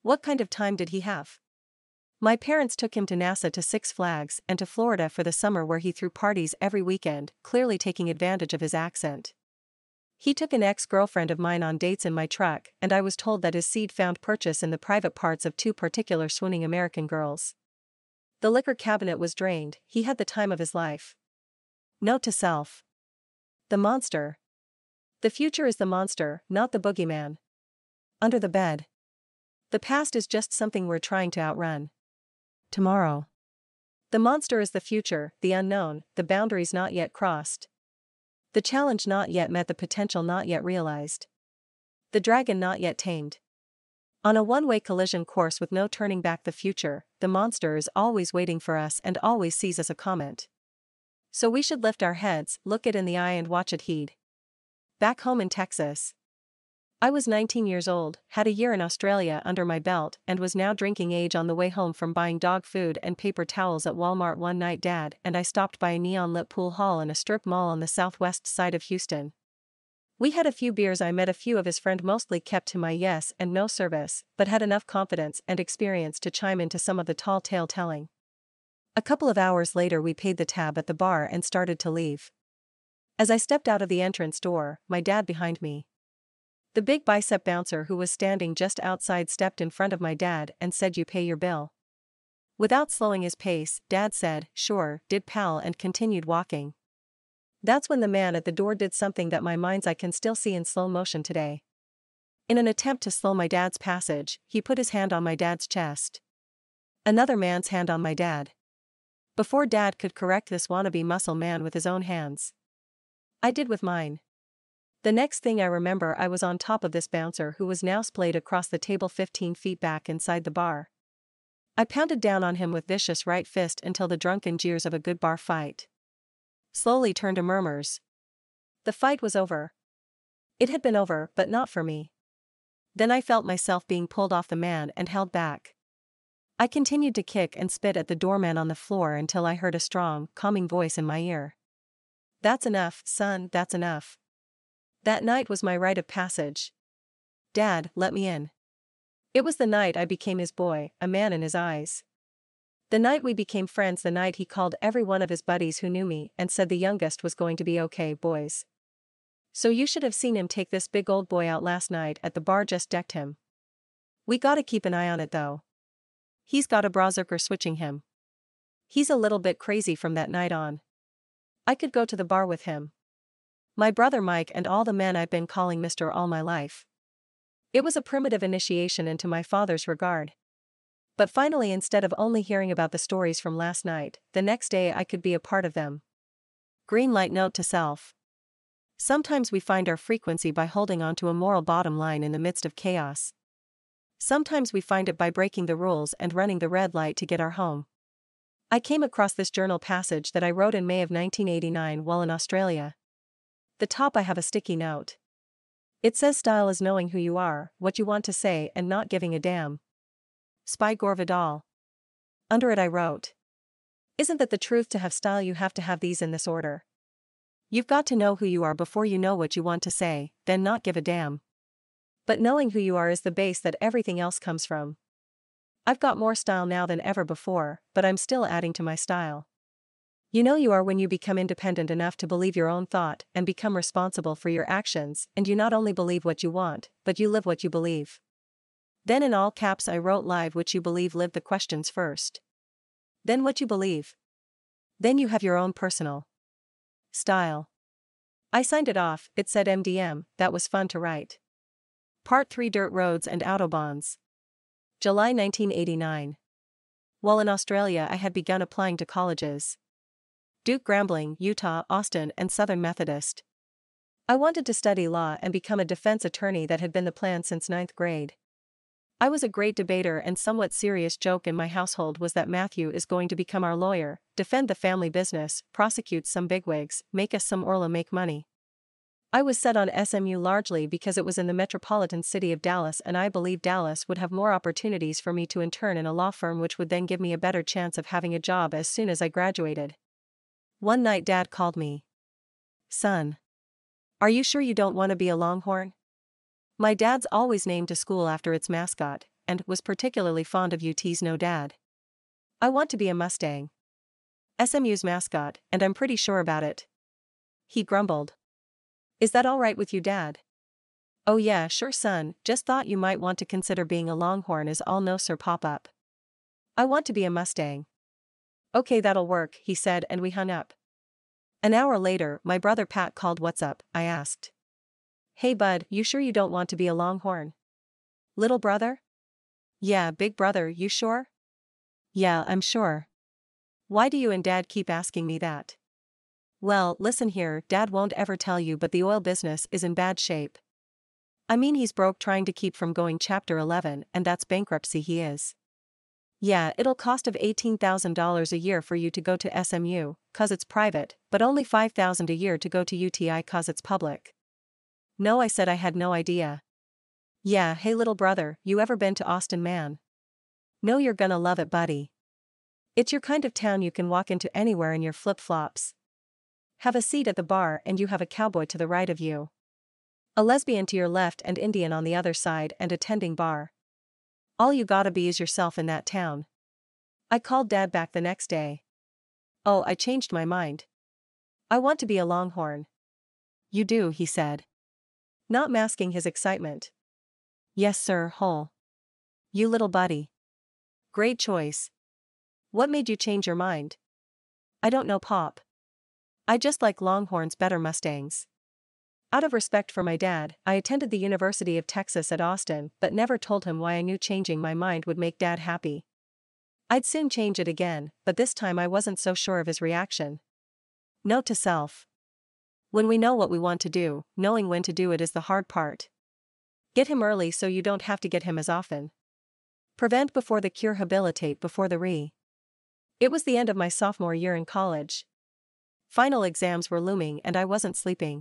What kind of time did he have? My parents took him to NASA, to Six Flags, and to Florida for the summer, where he threw parties every weekend, clearly taking advantage of his accent. He took an ex-girlfriend of mine on dates in my truck, and I was told that his seed found purchase in the private parts of two particular swooning American girls. The liquor cabinet was drained, he had the time of his life. Note to self. The monster. The future is the monster, not the boogeyman. Under the bed. The past is just something we're trying to outrun. Tomorrow. The monster is the future, the unknown, the boundaries not yet crossed. The challenge not yet met, the potential not yet realized. The dragon not yet tamed. On a one-way collision course with no turning back, the future, the monster is always waiting for us and always sees us a comment. So we should lift our heads, look it in the eye and watch it heed. Back home in Texas. I was 19 years old, had a year in Australia under my belt, and was now drinking age on the way home from buying dog food and paper towels at Walmart. One night Dad and I stopped by a neon-lit pool hall in a strip mall on the southwest side of Houston. We had a few beers. I met a few of his friends, mostly kept to my yes and no service, but had enough confidence and experience to chime into some of the tall tale telling. A couple of hours later we paid the tab at the bar and started to leave. As I stepped out of the entrance door, my dad behind me. The big bicep bouncer who was standing just outside stepped in front of my dad and said, "You pay your bill." Without slowing his pace, Dad said, "Sure, did pal," and continued walking. That's when the man at the door did something that my mind's eye can still see in slow motion today. In an attempt to slow my dad's passage, he put his hand on my dad's chest. Another man's hand on my dad. Before Dad could correct this wannabe muscle man with his own hands, I did with mine. The next thing I remember, I was on top of this bouncer who was now splayed across the table 15 feet back inside the bar. I pounded down on him with vicious right fist until the drunken jeers of a good bar fight slowly turned to murmurs. The fight was over. It had been over, but not for me. Then I felt myself being pulled off the man and held back. I continued to kick and spit at the doorman on the floor until I heard a strong, calming voice in my ear. "That's enough, son, that's enough." That night was my rite of passage. Dad, let me in. It was the night I became his boy, a man in his eyes. The night we became friends, the night he called every one of his buddies who knew me and said the youngest was going to be okay, boys. So you should have seen him take this big old boy out last night at the bar, just decked him. We gotta keep an eye on it though. He's got a berserker switching him. He's a little bit crazy from that night on. I could go to the bar with him. My brother Mike and all the men I've been calling Mr. all my life. It was a primitive initiation into my father's regard. But finally, instead of only hearing about the stories from last night, the next day I could be a part of them. Green light. Note to self. Sometimes we find our frequency by holding on to a moral bottom line in the midst of chaos. Sometimes we find it by breaking the rules and running the red light to get our home. I came across this journal passage that I wrote in May of 1989 while in Australia. The top I have a sticky note. It says, "Style is knowing who you are, what you want to say, and not giving a damn." Spy Gore Vidal. Under it I wrote, "Isn't that the truth? To have style you have to have these in this order. You've got to know who you are before you know what you want to say, then not give a damn. But knowing who you are is the base that everything else comes from. I've got more style now than ever before, but I'm still adding to my style. You know you are when you become independent enough to believe your own thought and become responsible for your actions, and you not only believe what you want, but you live what you believe." Then in all caps I wrote, "Live which you believe, live the questions first. Then what you believe. Then you have your own personal style." I signed it off. It said MDM, that was fun to write. Part 3, Dirt Roads and Autobahns. July 1989. While in Australia I had begun applying to colleges. Duke, Grambling, Utah, Austin, and Southern Methodist. I wanted to study law and become a defense attorney. That had been the plan since 9th grade. I was a great debater, and somewhat serious joke in my household was that Matthew is going to become our lawyer, defend the family business, prosecute some bigwigs, make us some Orla make money. I was set on SMU largely because it was in the metropolitan city of Dallas, and I believed Dallas would have more opportunities for me to intern in a law firm, which would then give me a better chance of having a job as soon as I graduated. One night Dad called me. "Son, are you sure you don't want to be a Longhorn?" My dad's always named a school after its mascot, and was particularly fond of UT's no dad. I want to be a Mustang. SMU's mascot, and I'm pretty sure about it. He grumbled. Is that all right with you, Dad? Oh yeah, sure son, just thought you might want to consider being a Longhorn is all no sir pop-up. I want to be a Mustang. Okay, that'll work, he said, and we hung up. An hour later, my brother Pat called. What's up? I asked. Hey bud, you sure you don't want to be a Longhorn? Little brother? Yeah, big brother, you sure? Yeah, I'm sure. Why do you and Dad keep asking me that? Well, listen here, Dad won't ever tell you, but the oil business is in bad shape. I mean, he's broke trying to keep from going Chapter 11, and that's bankruptcy he is. Yeah, it'll cost of $18,000 a year for you to go to SMU, cause it's private, but only $5,000 a year to go to UTI cause it's public. No, I said I had no idea. Yeah, hey little brother, you ever been to Austin, man? No, you're gonna love it, buddy. It's your kind of town you can walk into anywhere in your flip-flops. Have a seat at the bar and you have a cowboy to the right of you, a lesbian to your left and Indian on the other side, and a tending bar. All you gotta be is yourself in that town. I called Dad back the next day. Oh, I changed my mind. I want to be a Longhorn. You do, he said, not masking his excitement. Yes sir, Hole. You little buddy. Great choice. What made you change your mind? I don't know, Pop. I just like Longhorns better Mustangs. Out of respect for my dad, I attended the University of Texas at Austin, but never told him why I knew changing my mind would make Dad happy. I'd soon change it again, but this time I wasn't so sure of his reaction. Note to self. When we know what we want to do, knowing when to do it is the hard part. Get him early so you don't have to get him as often. Prevent before the cure, habilitate before the re. It was the end of my sophomore year in college. Final exams were looming and I wasn't sleeping.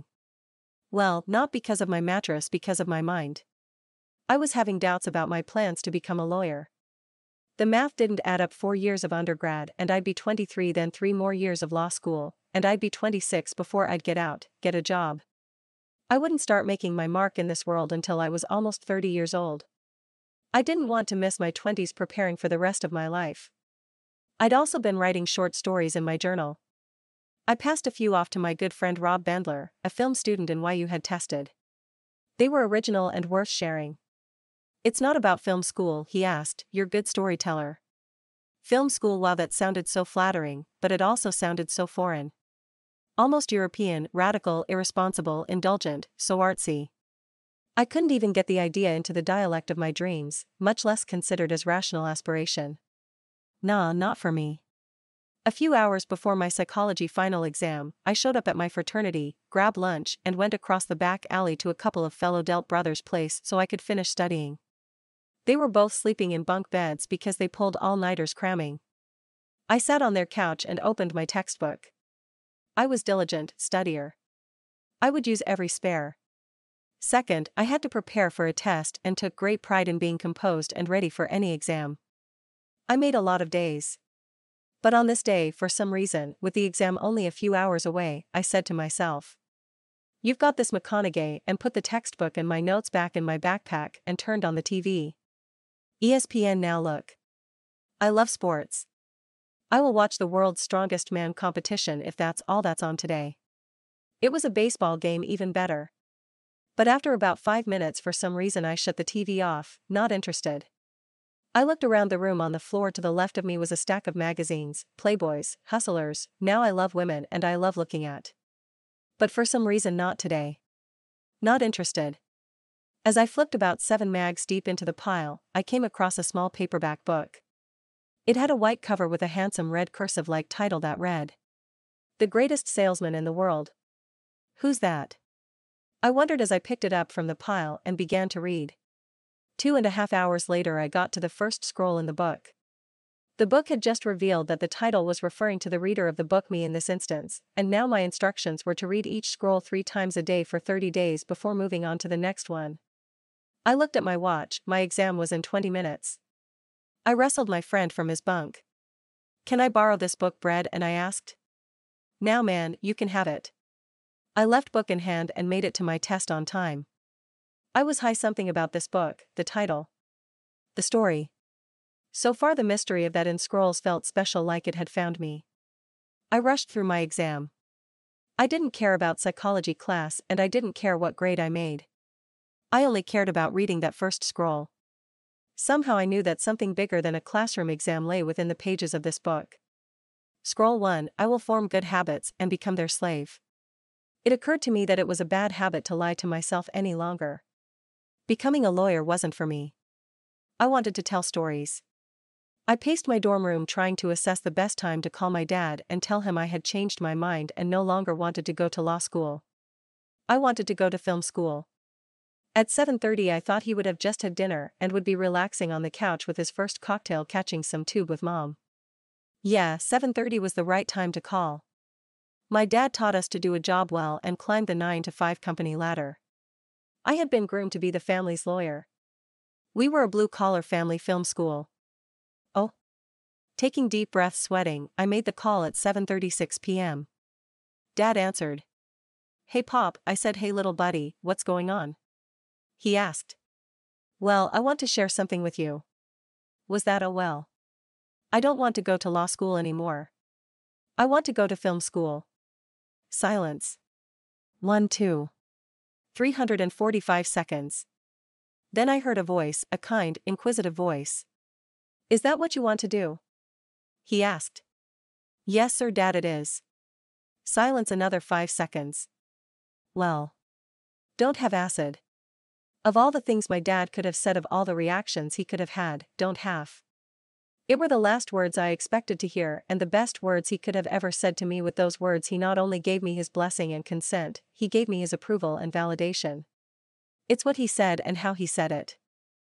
Well, not because of my mattress, because of my mind. I was having doubts about my plans to become a lawyer. The math didn't add up. 4 years of undergrad and I'd be 23, then 3 more years of law school, and I'd be 26 before I'd get out, get a job. I wouldn't start making my mark in this world until I was almost 30 years old. I didn't want to miss my 20s preparing for the rest of my life. I'd also been writing short stories in my journal. I passed a few off to my good friend Rob Bendler, a film student in YU had tested. They were original and worth sharing. It's not about film school, he asked, you're good storyteller. Film school, wow, that sounded so flattering, but it also sounded so foreign. Almost European, radical, irresponsible, indulgent, so artsy. I couldn't even get the idea into the dialect of my dreams, much less considered as rational aspiration. Nah, not for me. A few hours before my psychology final exam, I showed up at my fraternity, grabbed lunch, and went across the back alley to a couple of fellow Delt brothers' place so I could finish studying. They were both sleeping in bunk beds because they pulled all-nighters cramming. I sat on their couch and opened my textbook. I was diligent studier. I would use every spare second. I had to prepare for a test and took great pride in being composed and ready for any exam. I made a lot of days. But on this day, for some reason, with the exam only a few hours away, I said to myself, "You've got this, McConaughey," and put the textbook and my notes back in my backpack and turned on the TV. ESPN Now. Look. I love sports. I will watch the World's Strongest Man competition if that's all that's on today. It was a baseball game, even better. But after about 5 minutes, for some reason I shut the TV off, not interested. I looked around the room. On the floor to the left of me was a stack of magazines, Playboys, Hustlers, Now I Love Women, and I love looking at. But for some reason not today. Not interested. As I flipped about 7 mags deep into the pile, I came across a small paperback book. It had a white cover with a handsome red cursive-like title that read, "The Greatest Salesman in the World." Who's that? I wondered as I picked it up from the pile and began to read. 2.5 hours later I got to the first scroll in the book. The book had just revealed that the title was referring to the reader of the book, me in this instance, and now my instructions were to read each scroll 3 times a day for 30 days before moving on to the next one. I looked at my watch. My exam was in 20 minutes. I wrestled my friend from his bunk. "Can I borrow this book, Brad?" and I asked. "Now man, you can have it." I left book in hand and made it to my test on time. I was high. Something about this book, the title. The story. So far the mystery of that in scrolls felt special, like it had found me. I rushed through my exam. I didn't care about psychology class and I didn't care what grade I made. I only cared about reading that first scroll. Somehow I knew that something bigger than a classroom exam lay within the pages of this book. Scroll 1, I will form good habits and become their slave. It occurred to me that it was a bad habit to lie to myself any longer. Becoming a lawyer wasn't for me. I wanted to tell stories. I paced my dorm room trying to assess the best time to call my dad and tell him I had changed my mind and no longer wanted to go to law school. I wanted to go to film school. At 7:30 I thought he would have just had dinner and would be relaxing on the couch with his first cocktail, catching some tube with mom. Yeah, 7:30 was the right time to call. My dad taught us to do a job well and climbed the 9 to 5 company ladder. I had been groomed to be the family's lawyer. We were a blue-collar family film school. Oh. Taking deep breaths, sweating, I made the call at 7:36 p.m. Dad answered. Hey Pop, I said. Hey little buddy, what's going on? He asked. Well, I want to share something with you. Was that oh well? I don't want to go to law school anymore. I want to go to film school. Silence. 1, 2. 345 seconds. Then I heard a voice, a kind, inquisitive voice. Is that what you want to do? He asked. Yes, sir, Dad, it is. Silence another 5 seconds. Well. Don't have acid. Of all the things my dad could have said, of all the reactions he could have had, don't have. It were the last words I expected to hear and the best words he could have ever said to me. With those words he not only gave me his blessing and consent, he gave me his approval and validation. It's what he said and how he said it.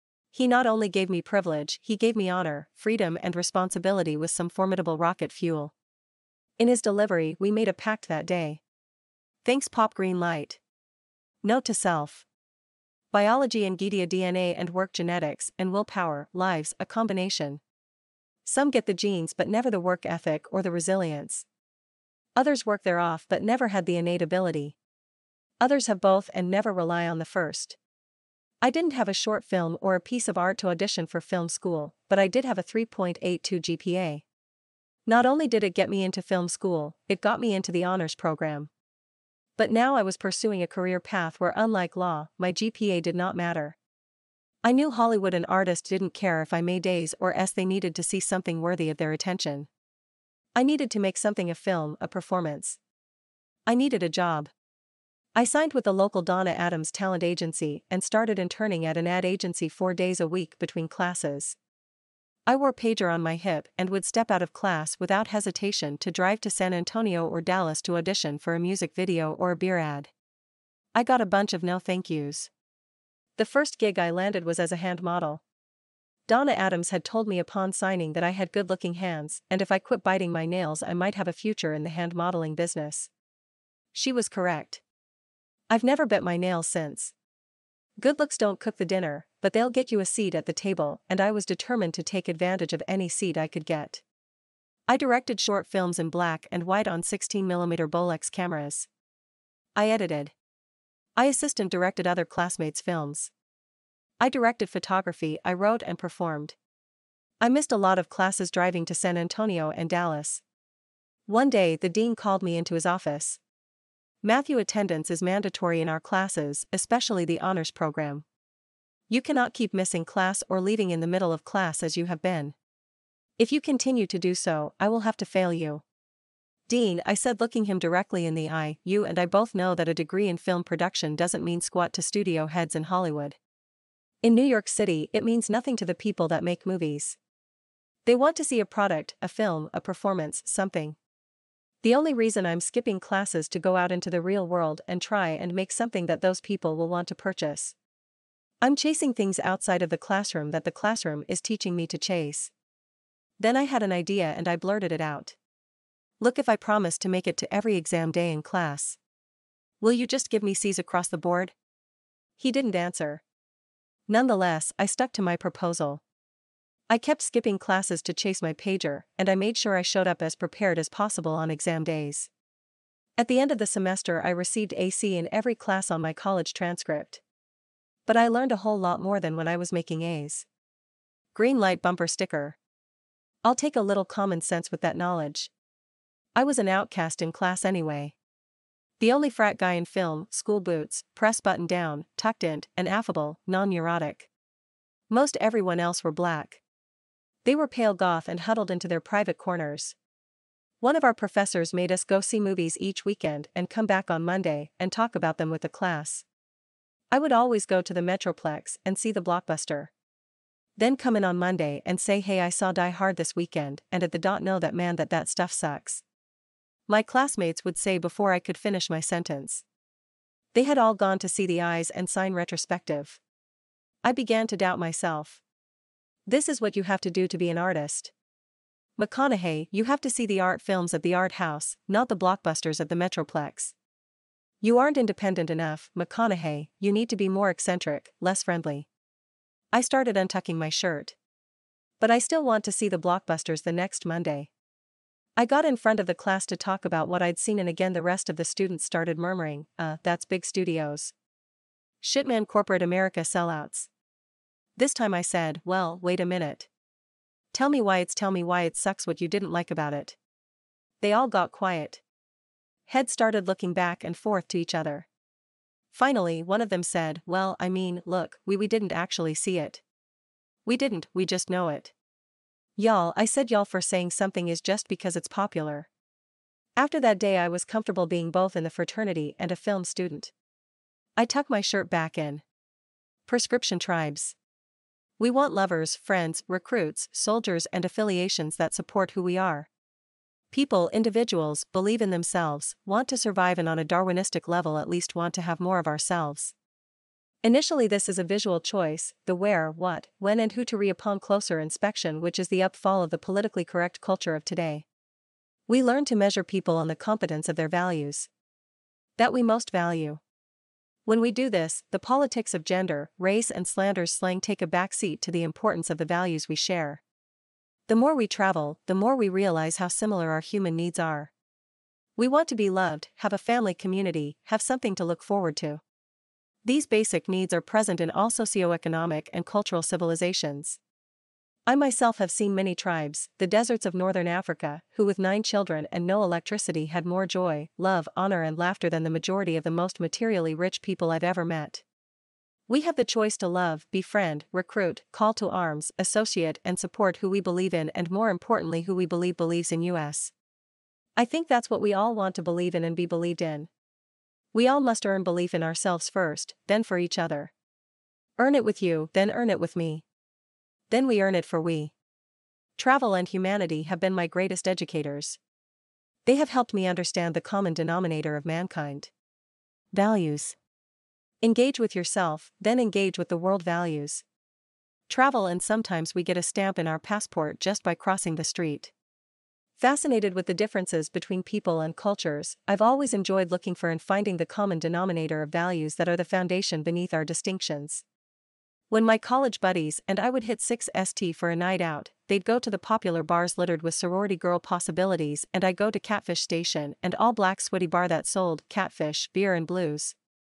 He not only gave me privilege, he gave me honor, freedom and responsibility with some formidable rocket fuel. In his delivery we made a pact that day. Thanks Pop, green light. Note to self. Biology and Gidia, DNA and work, genetics and willpower, lives, a combination. Some get the genes but never the work ethic or the resilience. Others work their off but never had the innate ability. Others have both and never rely on the first. I didn't have a short film or a piece of art to audition for film school, but I did have a 3.82 GPA. Not only did it get me into film school, it got me into the honors program. But now I was pursuing a career path where, unlike law, my GPA did not matter. I knew Hollywood and artists didn't care if I made A's or S's. They needed to see something worthy of their attention. I needed to make something a film, a performance. I needed a job. I signed with the local Donna Adams talent agency and started interning at an ad agency 4 days a week between classes. I wore pager on my hip and would step out of class without hesitation to drive to San Antonio or Dallas to audition for a music video or a beer ad. I got a bunch of no thank yous. The first gig I landed was as a hand model. Donna Adams had told me upon signing that I had good-looking hands, and if I quit biting my nails I might have a future in the hand modeling business. She was correct. I've never bit my nails since. Good looks don't cook the dinner, but they'll get you a seat at the table, and I was determined to take advantage of any seat I could get. I directed short films in black and white on 16mm Bolex cameras. I edited. I assistant directed other classmates' films. I directed photography, I wrote and performed. I missed a lot of classes driving to San Antonio and Dallas. One day the dean called me into his office. Matthew, attendance is mandatory in our classes, especially the honors program. You cannot keep missing class or leaving in the middle of class as you have been. If you continue to do so, I will have to fail you. Dean, I said, looking him directly in the eye, you and I both know that a degree in film production doesn't mean squat to studio heads in Hollywood. In New York City, it means nothing to the people that make movies. They want to see a product, a film, a performance, something. The only reason I'm skipping classes to go out into the real world and try and make something that those people will want to purchase. I'm chasing things outside of the classroom that the classroom is teaching me to chase. Then I had an idea and I blurted it out. Look, if I promise to make it to every exam day in class, will you just give me C's across the board? He didn't answer. Nonetheless, I stuck to my proposal. I kept skipping classes to chase my pager, and I made sure I showed up as prepared as possible on exam days. At the end of the semester I received a C in every class on my college transcript. But I learned a whole lot more than when I was making A's. Green light bumper sticker. I'll take a little common sense with that knowledge. I was an outcast in class anyway. The only frat guy in film, school boots, press button down, tucked in, and affable, non-neurotic. Most everyone else were black. They were pale goth and huddled into their private corners. One of our professors made us go see movies each weekend and come back on Monday and talk about them with the class. I would always go to the Metroplex and see the blockbuster. Then come in on Monday and say, hey, I saw Die Hard this weekend, and at the dot know that man that stuff sucks. My classmates would say before I could finish my sentence. They had all gone to see The Eyes and Sign retrospective. I began to doubt myself. This is what you have to do to be an artist. McConaughey, you have to see the art films at the art house, not the blockbusters at the Metroplex. You aren't independent enough, McConaughey, you need to be more eccentric, less friendly. I started untucking my shirt. But I still want to see the blockbusters the next Monday. I got in front of the class to talk about what I'd seen, and again the rest of the students started murmuring, that's big studios. Shitman corporate America sellouts. This time I said, well, wait a minute. Tell me why it sucks, what you didn't like about it. They all got quiet. Heads started looking back and forth to each other. Finally, one of them said, well, I mean, look, we didn't actually see it. We didn't, we just know it. Y'all, I said y'all for saying something is just because it's popular. After that day I was comfortable being both in the fraternity and a film student. I tuck my shirt back in. Prescription tribes. We want lovers, friends, recruits, soldiers, and affiliations that support who we are. People, individuals, believe in themselves, want to survive, and on a Darwinistic level at least want to have more of ourselves. Initially this is a visual choice, the where, what, when and who to re upon closer inspection, which is the upfall of the politically correct culture of today. We learn to measure people on the competence of their values. That we most value. When we do this, the politics of gender, race and slander's slang take a backseat to the importance of the values we share. The more we travel, the more we realize how similar our human needs are. We want to be loved, have a family community, have something to look forward to. These basic needs are present in all socioeconomic and cultural civilizations. I myself have seen many tribes, the deserts of northern Africa, who with 9 children and no electricity had more joy, love, honor and laughter than the majority of the most materially rich people I've ever met. We have the choice to love, befriend, recruit, call to arms, associate and support who we believe in, and more importantly who we believe believes in us. I think that's what we all want, to believe in and be believed in. We all must earn belief in ourselves first, then for each other. Earn it with you, then earn it with me. Then we earn it for we. Travel and humanity have been my greatest educators. They have helped me understand the common denominator of mankind. Values. Engage with yourself, then engage with the world values. Travel, and sometimes we get a stamp in our passport just by crossing the street. Fascinated with the differences between people and cultures, I've always enjoyed looking for and finding the common denominator of values that are the foundation beneath our distinctions. When my college buddies and I would hit 6st for a night out, they'd go to the popular bars littered with sorority girl possibilities, and I'd go to Catfish Station, an all-black sweaty bar that sold catfish, beer and blues.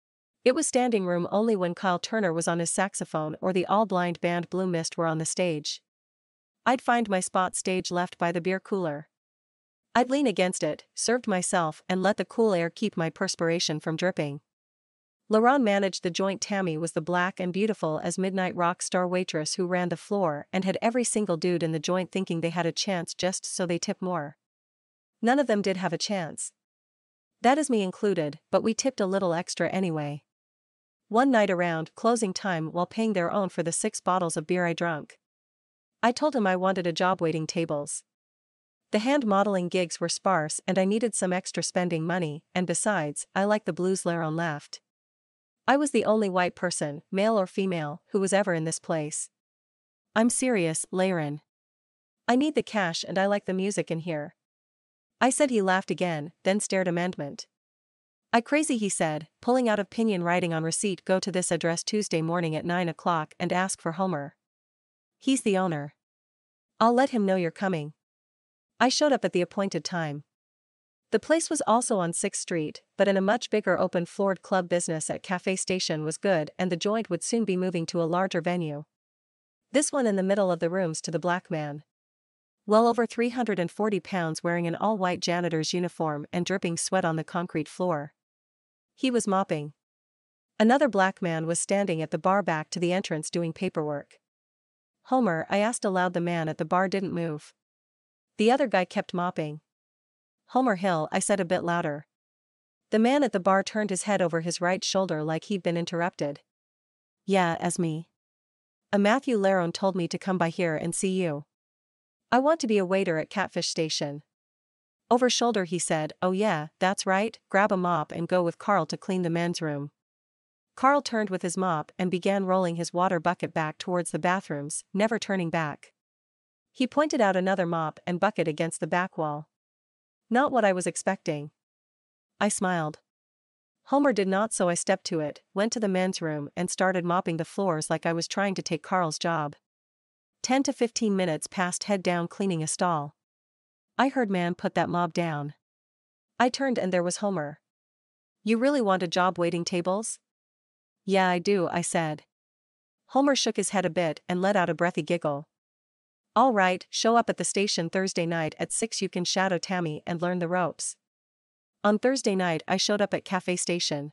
It was standing room only when Kyle Turner was on his saxophone or the all-blind band Blue Mist were on the stage. I'd find my spot stage left by the beer cooler. I'd lean against it, served myself, and let the cool air keep my perspiration from dripping. LaRon managed the joint. Tammy was the black and beautiful as midnight rock star waitress who ran the floor and had every single dude in the joint thinking they had a chance just so they tip more. None of them did have a chance. That is me included, but we tipped a little extra anyway. One night around closing time, while paying their own for the 6 bottles of beer I drank, I told him I wanted a job waiting tables. The hand modeling gigs were sparse and I needed some extra spending money, and besides, I like the blues. LaRon laughed. I was the only white person, male or female, who was ever in this place. I'm serious, LaRon. I need the cash and I like the music in here. I said. He laughed again, then stared amendment. I crazy, he said, pulling out opinion writing on receipt. Go to this address Tuesday morning at 9 o'clock and ask for Homer. He's the owner. I'll let him know you're coming. I showed up at the appointed time. The place was also on 6th Street, but in a much bigger open-floored club. Business at Cafe Station was good and the joint would soon be moving to a larger venue. This one in the middle of the rooms to the black man. Well over 340 pounds, wearing an all-white janitor's uniform and dripping sweat on the concrete floor. He was mopping. Another black man was standing at the bar back to the entrance doing paperwork. Homer, I asked aloud. The man at the bar didn't move. The other guy kept mopping. Homer Hill, I said a bit louder. The man at the bar turned his head over his right shoulder like he'd been interrupted. Yeah, as me. A Matthew Larone told me to come by here and see you. I want to be a waiter at Catfish Station. Over shoulder he said, oh yeah, that's right, grab a mop and go with Carl to clean the men's room. Carl turned with his mop and began rolling his water bucket back towards the bathrooms, never turning back. He pointed out another mop and bucket against the back wall. Not what I was expecting. I smiled. Homer did not, so I stepped to it, went to the men's room and started mopping the floors like I was trying to take Carl's job. 10 to 15 minutes passed, head down cleaning a stall. I heard man put that mop down. I turned and there was Homer. You really want a job waiting tables? Yeah, I do, I said. Homer shook his head a bit and let out a breathy giggle. All right, show up at the station Thursday night at 6. You can shadow Tammy and learn the ropes. On Thursday night I showed up at Cafe Station.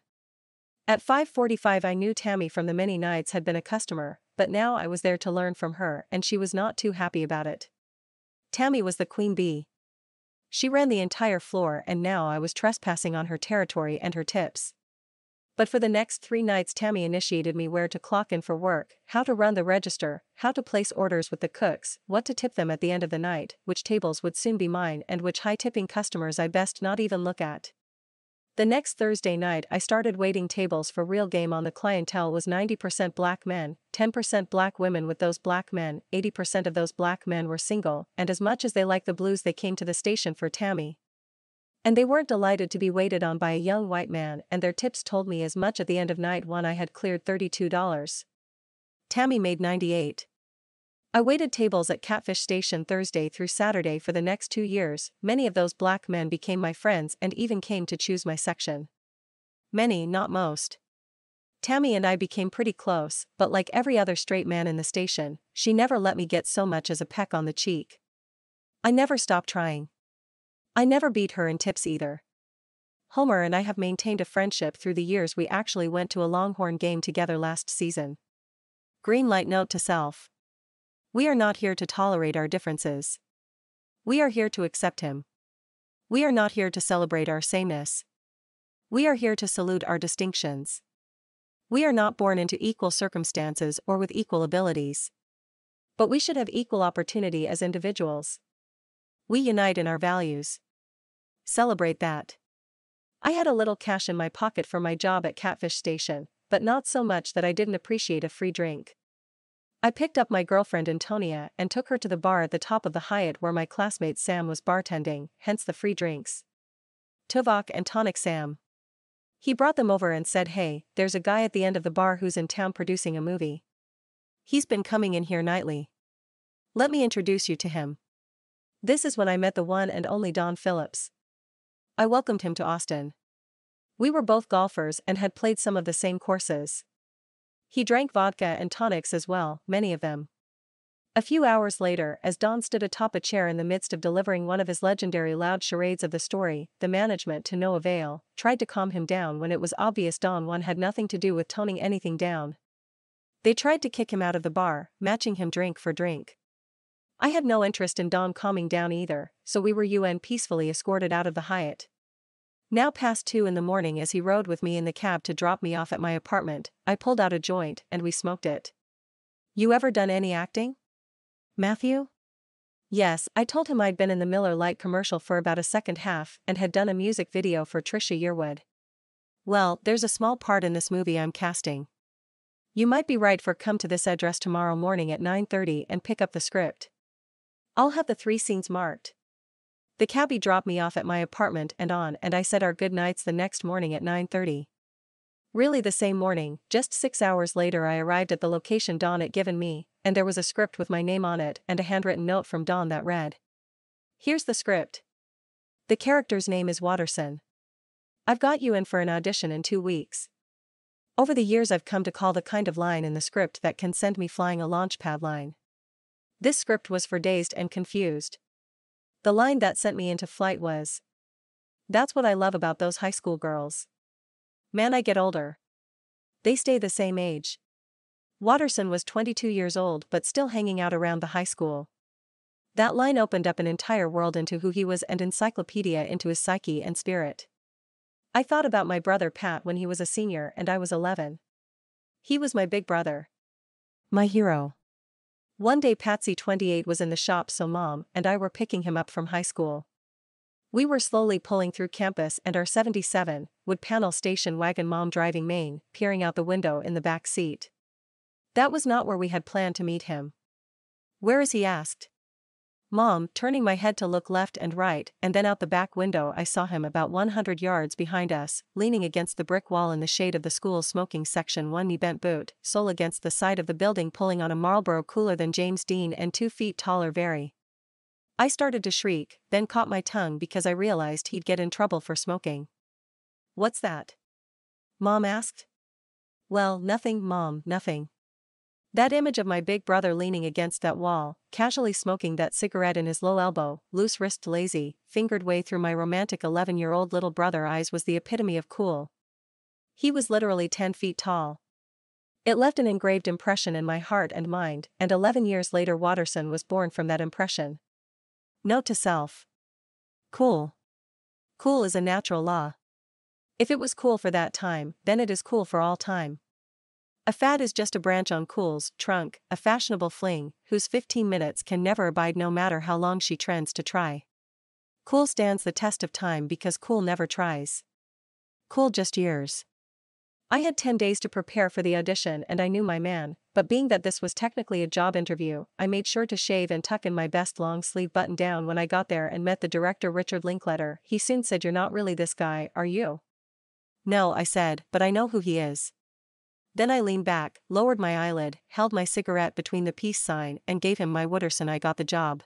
At 5:45 I knew Tammy from the many nights had been a customer, but now I was there to learn from her and she was not too happy about it. Tammy was the queen bee. She ran the entire floor and now I was trespassing on her territory and her tips. But for the next 3 nights Tammy initiated me where to clock in for work, how to run the register, how to place orders with the cooks, what to tip them at the end of the night, which tables would soon be mine and which high-tipping customers I best not even look at. The next Thursday night I started waiting tables for real game on. The clientele was 90% black men, 10% black women. With those black men, 80% of those black men were single, and as much as they liked the blues they came to the station for Tammy. And they weren't delighted to be waited on by a young white man, and their tips told me as much. At the end of night 1 I had cleared $32. Tammy made $98. I waited tables at Catfish Station Thursday through Saturday for the next 2 years. Many of those black men became my friends and even came to choose my section. Many, not most. Tammy and I became pretty close, but like every other straight man in the station, she never let me get so much as a peck on the cheek. I never stopped trying. I never beat her in tips either. Homer and I have maintained a friendship through the years. We actually went to a Longhorn game together last season. Green light note to self. We are not here to tolerate our differences. We are here to accept him. We are not here to celebrate our sameness. We are here to salute our distinctions. We are not born into equal circumstances or with equal abilities. But we should have equal opportunity as individuals. We unite in our values. Celebrate that. I had a little cash in my pocket for my job at Catfish Station, but not so much that I didn't appreciate a free drink. I picked up my girlfriend Antonia and took her to the bar at the top of the Hyatt where my classmate Sam was bartending, hence the free drinks. Tuvok and Tonic Sam. He brought them over and said, hey, there's a guy at the end of the bar who's in town producing a movie. He's been coming in here nightly. Let me introduce you to him. This is when I met the one and only Don Phillips. I welcomed him to Austin. We were both golfers and had played some of the same courses. He drank vodka and tonics as well, many of them. A few hours later, as Don stood atop a chair in the midst of delivering one of his legendary loud charades of the story, the management, to no avail, tried to calm him down when it was obvious Don one had nothing to do with toning anything down. They tried to kick him out of the bar, matching him drink for drink. I had no interest in Don calming down either, so we were peacefully escorted out of the Hyatt. Now past 2 in the morning, as he rode with me in the cab to drop me off at my apartment, I pulled out a joint and we smoked it. You ever done any acting, Matthew? Yes, I told him I'd been in the Miller Lite commercial for about a second half and had done a music video for Trisha Yearwood. Well, there's a small part in this movie I'm casting. You might be right. Come to this address tomorrow morning at 9:30 and pick up the script. I'll have the 3 scenes marked. The cabbie dropped me off at my apartment and I said our good nights the next morning at 9:30. Really the same morning, just 6 hours later I arrived at the location Don had given me, and there was a script with my name on it and a handwritten note from Don that read. Here's the script. The character's name is Watterson. I've got you in for an audition in 2 weeks. Over the years I've come to call the kind of line in the script that can send me flying a launchpad line. This script was for Dazed and Confused. The line that sent me into flight was, "That's what I love about those high school girls. Man, I get older. They stay the same age." Watterson was 22 years old but still hanging out around the high school. That line opened up an entire world into who he was and encyclopedia into his psyche and spirit. I thought about my brother Pat when he was a senior and I was 11. He was my big brother. My hero. One day Patsy 28 was in the shop, so Mom and I were picking him up from high school. We were slowly pulling through campus and our 77 wood panel station wagon, Mom driving main, peering out the window in the back seat. That was not where we had planned to meet him. "Where is he?" asked Mom, turning my head to look left and right, and then out the back window I saw him about 100 yards behind us, leaning against the brick wall in the shade of the school's smoking section, one knee bent boot, sole against the side of the building, pulling on a Marlboro cooler than James Dean and 2 feet taller. Very. I started to shriek, then caught my tongue because I realized he'd get in trouble for smoking. "What's that?" Mom asked. "Well, nothing, Mom, nothing." That image of my big brother leaning against that wall, casually smoking that cigarette in his low elbow, loose wrist, lazy, fingered way through my romantic 11-year-old little brother eyes was the epitome of cool. He was literally 10 feet tall. It left an engraved impression in my heart and mind, and 11 years later Watterson was born from that impression. Note to self. Cool. Cool is a natural law. If it was cool for that time, then it is cool for all time. A fad is just a branch on cool's trunk, a fashionable fling, whose 15 minutes can never abide no matter how long she trends to try. Cool stands the test of time because cool never tries. Cool just years. I had 10 days to prepare for the audition and I knew my man, but being that this was technically a job interview, I made sure to shave and tuck in my best long-sleeve button-down when I got there and met the director, Richard Linkletter. He soon said, "You're not really this guy, are you?" "No," I said, "but I know who he is." Then I leaned back, lowered my eyelid, held my cigarette between the peace sign and gave him my Watterson. I got the job.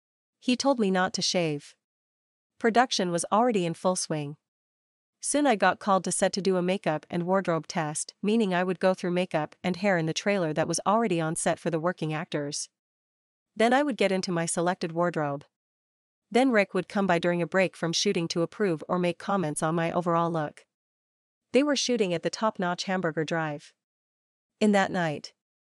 He told me not to shave. Production was already in full swing. Soon I got called to set to do a makeup and wardrobe test, meaning I would go through makeup and hair in the trailer that was already on set for the working actors. Then I would get into my selected wardrobe. Then Rick would come by during a break from shooting to approve or make comments on my overall look. They were shooting at the top-notch Hamburger Drive. In that night,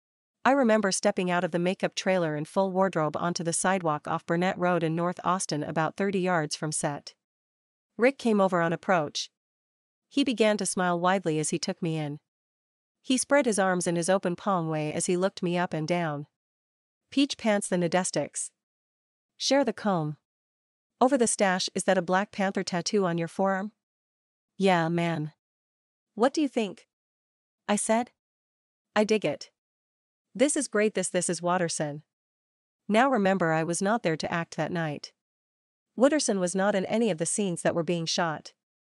I remember stepping out of the makeup trailer in full wardrobe onto the sidewalk off Burnett Road in North Austin, about 30 yards from set. Rick came over on approach. He began to smile widely as he took me in. He spread his arms in his open palm way as he looked me up and down. "Peach pants, the Nadistics. Share the comb. Over the stash, is that a Black Panther tattoo on your forearm?" "Yeah, man. What do you think?" I said. "I dig it. This is great. This is Watterson." Now remember, I was not there to act that night. Watterson was not in any of the scenes that were being shot.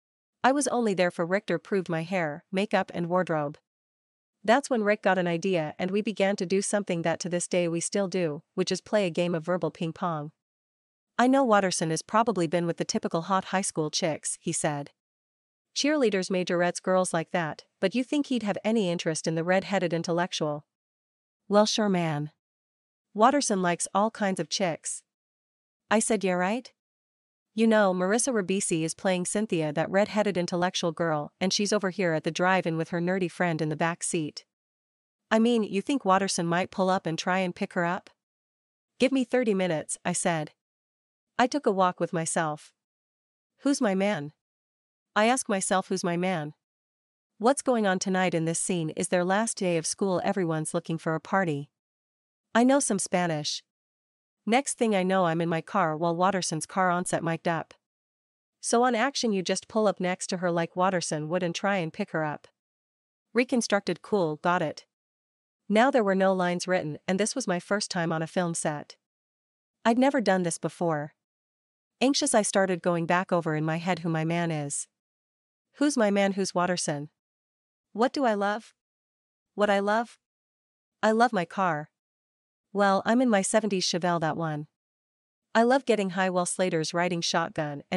I was only there for Rick to approve my hair, makeup and wardrobe. That's when Rick got an idea and we began to do something that to this day we still do, which is play a game of verbal ping pong. "I know Watterson has probably been with the typical hot high school chicks," he said. "Cheerleaders, majorettes, girls like that, but you think he'd have any interest in the red-headed intellectual?" "Well, sure, man. Watterson likes all kinds of chicks." I said, "Yeah, right? You know, Marissa Ribisi is playing Cynthia, that red-headed intellectual girl, and she's over here at the drive-in with her nerdy friend in the back seat. I mean, you think Watterson might pull up and try and pick her up?" "Give me 30 minutes, I said. I took a walk with myself. Who's my man? I ask myself, who's my man? What's going on tonight in this scene? Is their last day of school? Everyone's looking for a party. I know some Spanish. Next thing I know, I'm in my car while Watterson's car on set mic'd up. So on action, you just pull up next to her like Watterson would and try and pick her up. Reconstructed. Cool, got it." Now there were no lines written, and this was my first time on a film set. I'd never done this before. Anxious, I started going back over in my head who my man is. Who's my man? Who's Watterson? What do I love? What I love? I love my car. Well, I'm in my 70s Chevelle, that one. I love getting high while Slater's riding shotgun and